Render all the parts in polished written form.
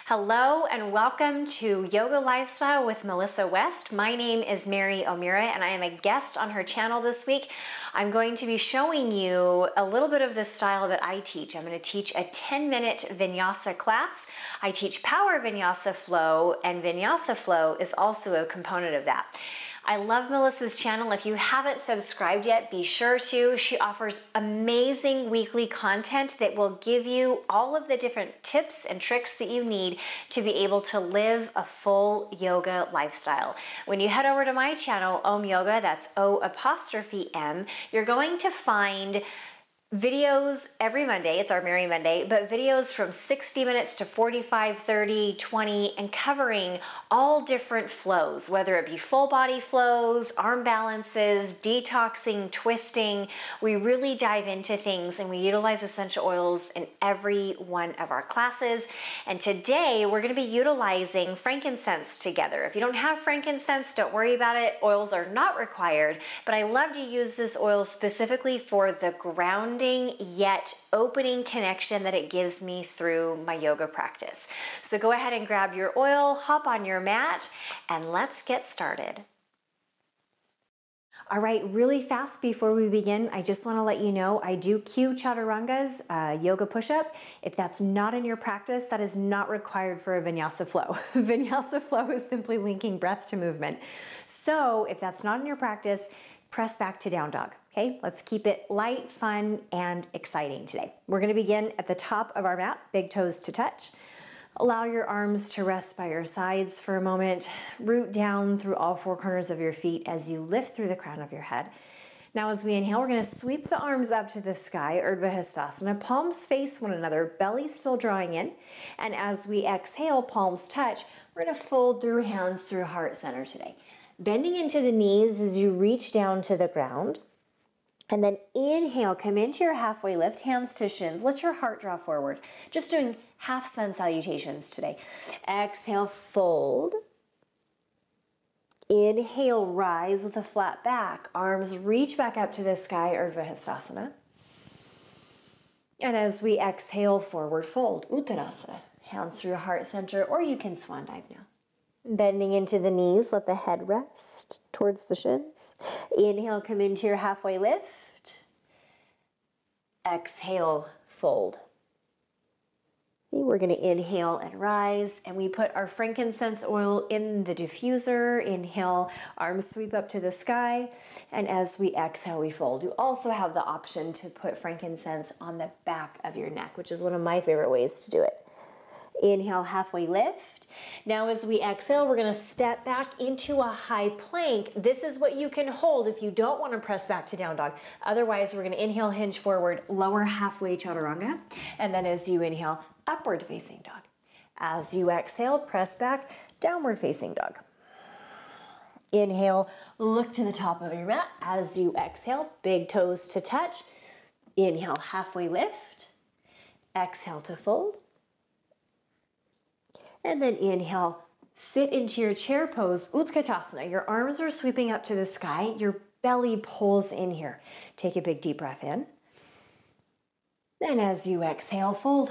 Hello and welcome to Yoga Lifestyle with Melissa West. My name is Mary O'Meara and I am a guest on her channel this week. I'm going to be showing you a little bit of the style that I teach. I'm going to teach a 10-minute Vinyasa class. I teach Power Vinyasa Flow, and Vinyasa Flow is also a component of that. I love Melissa's channel. If you haven't subscribed yet, be sure to. She offers amazing weekly content that will give you all of the different tips and tricks that you need to be able to live a full yoga lifestyle. When you head over to my channel, Om Yoga, that's O''M, you're going to find videos every Monday. It's our Merry Monday, but videos from 60 minutes to 45, 30, 20, and covering all different flows, whether it be full body flows, arm balances, detoxing, twisting. We really dive into things and we utilize essential oils in every one of our classes. And today we're going to be utilizing frankincense together. If you don't have frankincense, don't worry about it. Oils are not required, but I love to use this oil specifically for the grounding yet opening connection that it gives me through my yoga practice. So go ahead and grab your oil, hop on your mat, and let's get started. All right, really fast before we begin, I just want to let you know I do cue chaturangas, yoga push-up. If that's not in your practice, that is not required for a Vinyasa Flow. Vinyasa Flow is simply linking breath to movement. So if that's not in your practice, press back to down dog. Okay, let's keep it light, fun, and exciting today. We're going to begin at the top of our mat, big toes to touch. Allow your arms to rest by your sides for a moment. Root down through all four corners of your feet as you lift through the crown of your head. Now as we inhale, we're going to sweep the arms up to the sky, Urdhva Hastasana. Palms face one another, belly still drawing in. And as we exhale, palms touch, we're going to fold through hands through heart center today. Bending into the knees as you reach down to the ground. And then inhale, come into your halfway lift, hands to shins. Let your heart draw forward. Just doing half sun salutations today. Exhale, fold. Inhale, rise with a flat back. Arms reach back up to the sky, Urdhva Hastasana. And as we exhale, forward fold, Uttanasana. Hands through heart center, or you can swan dive now. Bending into the knees, let the head rest towards the shins. Inhale, come into your halfway lift. Exhale, fold. We're going to inhale and rise, and we put our frankincense oil in the diffuser. Inhale, arms sweep up to the sky, and as we exhale, we fold. You also have the option to put frankincense on the back of your neck, which is one of my favorite ways to do it. Inhale, halfway lift. Now as we exhale, we're going to step back into a high plank. This is what you can hold if you don't want to press back to down dog. Otherwise, we're going to inhale, hinge forward, lower halfway chaturanga. And then as you inhale, upward facing dog. As you exhale, press back, downward facing dog. Inhale, look to the top of your mat. As you exhale, big toes to touch. Inhale, halfway lift. Exhale to fold. And then inhale, sit into your chair pose, Utkatasana. Your arms are sweeping up to the sky. Your belly pulls in here. Take a big deep breath in. And as you exhale, fold.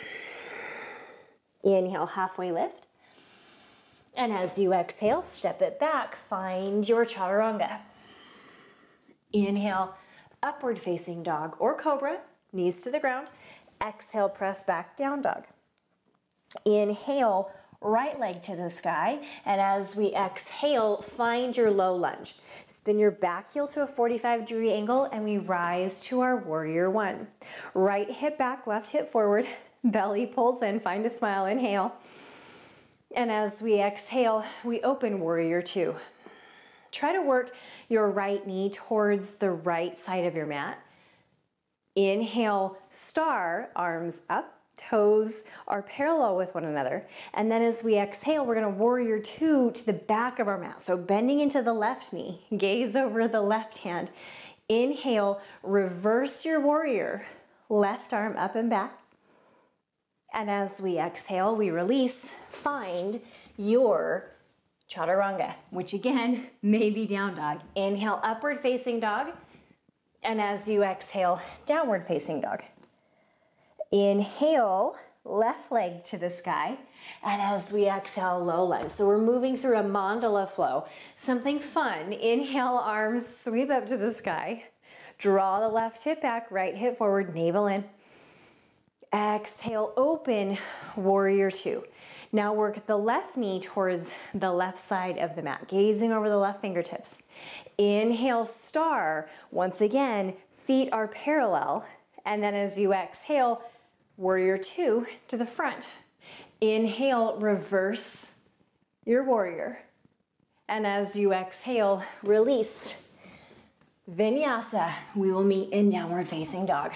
Inhale, halfway lift. And as you exhale, step it back. Find your chaturanga. Inhale, upward facing dog or cobra, knees to the ground. Exhale, press back, down dog. Inhale, right leg to the sky, and as we exhale, find your low lunge. Spin your back heel to a 45-degree angle, and we rise to our warrior one. Right hip back, left hip forward, belly pulls in, find a smile, inhale. And as we exhale, we open warrior two. Try to work your right knee towards the right side of your mat. Inhale, star, arms up. Toes are parallel with one another. And then as we exhale, we're going to warrior two to the back of our mat. So bending into the left knee, gaze over the left hand. Inhale, reverse your warrior, left arm up and back. And as we exhale, we release, find your chaturanga, which again may be down dog. Inhale, upward facing dog. And as you exhale, downward facing dog. Inhale, left leg to the sky. And as we exhale, low lunge. So we're moving through a mandala flow. Something fun. Inhale, arms sweep up to the sky. Draw the left hip back, right hip forward, navel in. Exhale, open, warrior two. Now work the left knee towards the left side of the mat, gazing over the left fingertips. Inhale, star. Once again, feet are parallel. And then as you exhale, warrior two to the front. Inhale, reverse your warrior. And as you exhale, release. Vinyasa. We will meet in downward facing dog.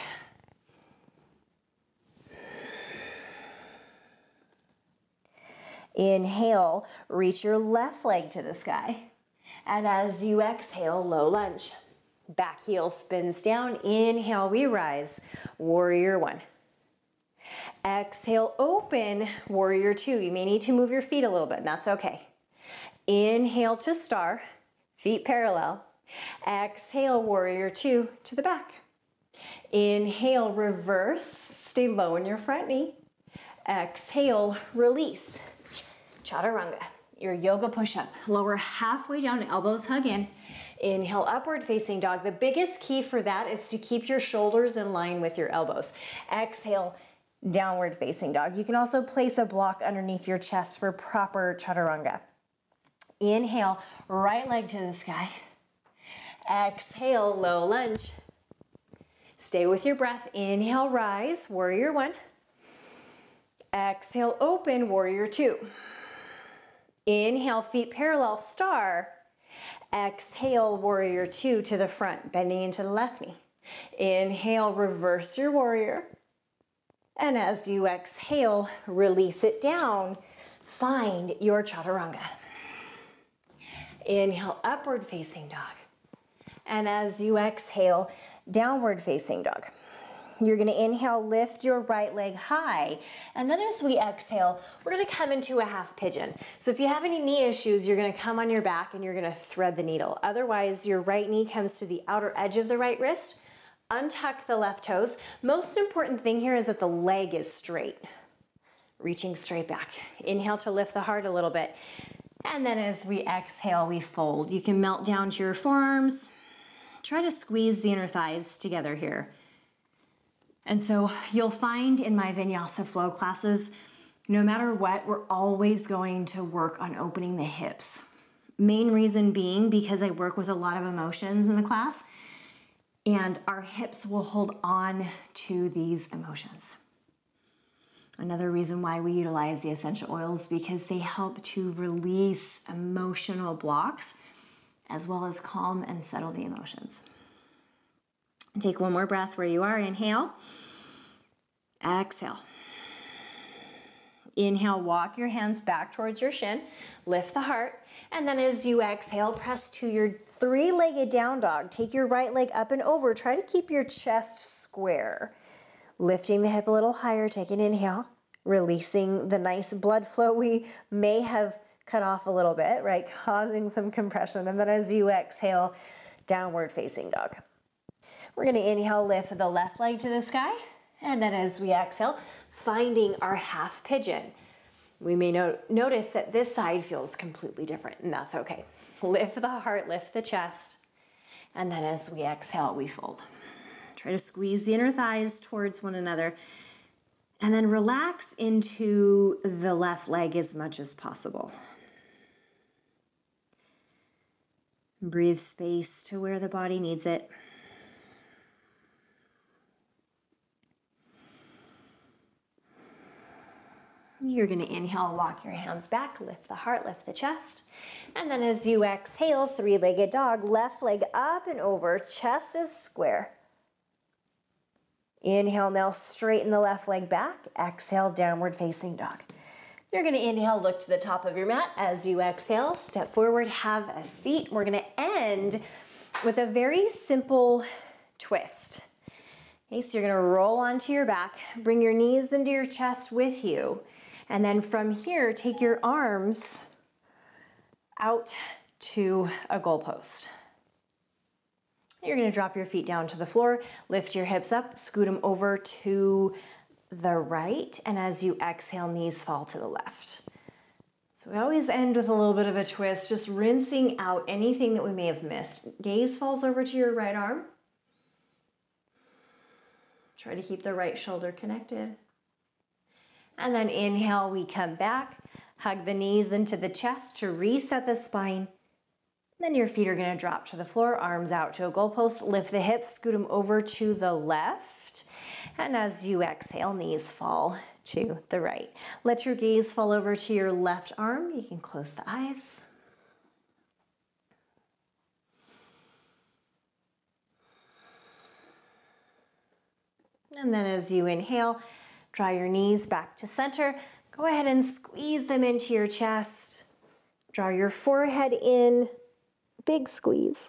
Inhale, reach your left leg to the sky. And as you exhale, low lunge. Back heel spins down. Inhale, we rise. Warrior one. Exhale, open, warrior two. You may need to move your feet a little bit, and that's okay. Inhale to star, feet parallel. Exhale, warrior two to the back. Inhale, reverse, stay low in your front knee. Exhale, release. Chaturanga, your yoga push-up. Lower halfway down, elbows hug in. Inhale, upward facing dog. The biggest key for that is to keep your shoulders in line with your elbows. Exhale, downward facing dog. You can also place a block underneath your chest for proper chaturanga. Inhale, right leg to the sky. Exhale, low lunge. Stay with your breath. Inhale, rise, warrior one. Exhale, open, warrior two. Inhale, feet parallel, star. Exhale, warrior two to the front, bending into the left knee. Inhale, reverse your warrior. And as you exhale, release it down. Find your chaturanga. Inhale, upward facing dog. And as you exhale, downward facing dog. You're going to inhale, lift your right leg high. And then as we exhale, we're going to come into a half pigeon. So if you have any knee issues, you're going to come on your back and you're going to thread the needle. Otherwise, your right knee comes to the outer edge of the right wrist. Untuck the left toes. Most important thing here is that the leg is straight. Reaching straight back. Inhale to lift the heart a little bit. And then as we exhale, we fold. You can melt down to your forearms. Try to squeeze the inner thighs together here. And so you'll find in my Vinyasa flow classes, no matter what, we're always going to work on opening the hips. Main reason being because I work with a lot of emotions in the class, and our hips will hold on to these emotions. Another reason why we utilize the essential oils, because they help to release emotional blocks as well as calm and settle the emotions. Take one more breath where you are. Inhale. Exhale. Inhale, walk your hands back towards your shin. Lift the heart. And then as you exhale, press to your three-legged down dog. Take your right leg up and over. Try to keep your chest square. Lifting the hip a little higher. Take an inhale. Releasing the nice blood flow we may have cut off a little bit, right? Causing some compression. And then as you exhale, downward facing dog. We're going to inhale, lift the left leg to the sky. And then as we exhale, finding our half pigeon. We may notice that this side feels completely different, and that's okay. Lift the heart, lift the chest. And then as we exhale, we fold. Try to squeeze the inner thighs towards one another. And then relax into the left leg as much as possible. Breathe space to where the body needs it. You're going to inhale, walk your hands back, lift the heart, lift the chest. And then as you exhale, three-legged dog, left leg up and over, chest is square. Inhale, now straighten the left leg back. Exhale, downward facing dog. You're going to inhale, look to the top of your mat. As you exhale, step forward, have a seat. We're going to end with a very simple twist. Okay, so you're going to roll onto your back, bring your knees into your chest with you. And then from here, take your arms out to a goalpost. You're going to drop your feet down to the floor, lift your hips up, scoot them over to the right. And as you exhale, knees fall to the left. So we always end with a little bit of a twist, just rinsing out anything that we may have missed. Gaze falls over to your right arm. Try to keep the right shoulder connected. And then inhale, we come back, hug the knees into the chest to reset the spine. Then your feet are going to drop to the floor, arms out to a goalpost, lift the hips, scoot them over to the left. And as you exhale, knees fall to the right. Let your gaze fall over to your left arm. You can close the eyes. And then as you inhale, draw your knees back to center. Go ahead and squeeze them into your chest. Draw your forehead in, big squeeze.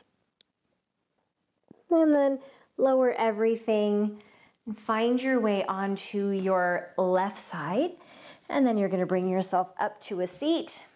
And then lower everything and find your way onto your left side. And then you're going to bring yourself up to a seat.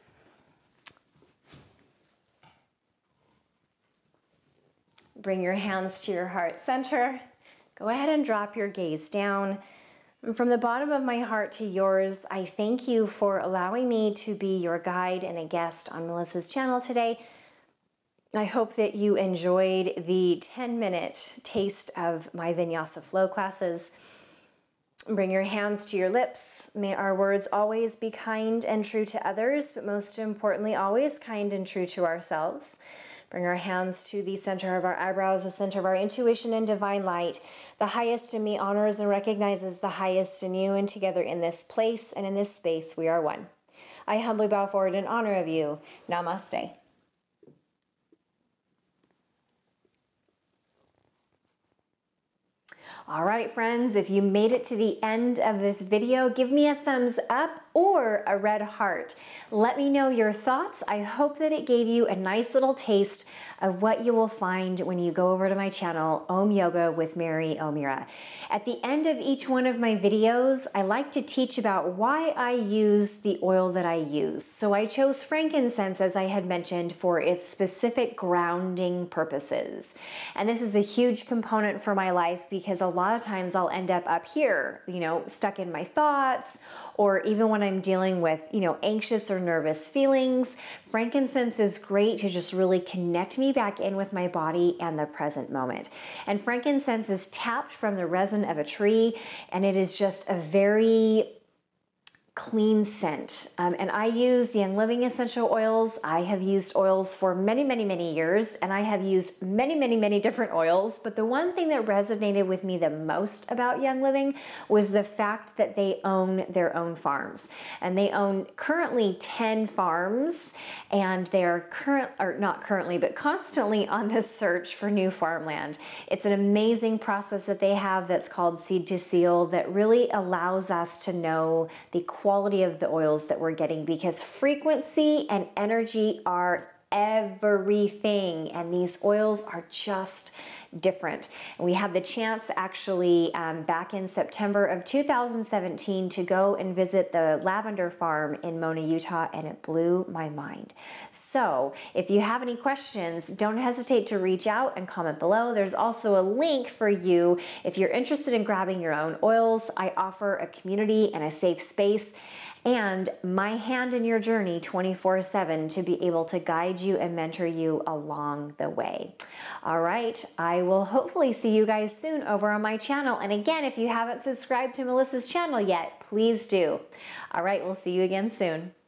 Bring your hands to your heart center. Go ahead and drop your gaze down. And from the bottom of my heart to yours, I thank you for allowing me to be your guide and a guest on Melissa's channel today. I hope that you enjoyed the 10-minute taste of my Vinyasa flow classes. Bring your hands to your lips. May our words always be kind and true to others, but most importantly, always kind and true to ourselves. Bring our hands to the center of our eyebrows, the center of our intuition and divine light. The highest in me honors and recognizes the highest in you, and together in this place and in this space, we are one. I humbly bow forward in honor of you. Namaste. All right, friends, if you made it to the end of this video, give me a thumbs up or a red heart. Let me know your thoughts. I hope that it gave you a nice little taste of what you will find when you go over to my channel, Om Yoga with Mary O'Meara. At the end of each one of my videos, I like to teach about why I use the oil that I use. So I chose frankincense, as I had mentioned, for its specific grounding purposes. And this is a huge component for my life because a lot of times I'll end up here, stuck in my thoughts, or even when I'm dealing with, anxious or nervous feelings. Frankincense is great to just really connect me back in with my body and the present moment. And frankincense is tapped from the resin of a tree, and it is just a very clean scent. And I use Young Living essential oils. I have used oils for many, many, many years, and I have used many, many, many different oils. But the one thing that resonated with me the most about Young Living was the fact that they own their own farms. And they own currently 10 farms, and they are constantly on this search for new farmland. It's an amazing process that they have that's called Seed to Seal that really allows us to know the quality of the oils that we're getting, because frequency and energy are everything, and these oils are just different. And we had the chance actually back in September of 2017 to go and visit the lavender farm in Mona, Utah, and it blew my mind. So if you have any questions, don't hesitate to reach out and comment below. There's also a link for you if you're interested in grabbing your own oils. I offer a community and a safe space and my hand in your journey 24/7 to be able to guide you and mentor you along the way. All right, I will hopefully see you guys soon over on my channel. And again, if you haven't subscribed to Melissa's channel yet, please do. All right, we'll see you again soon.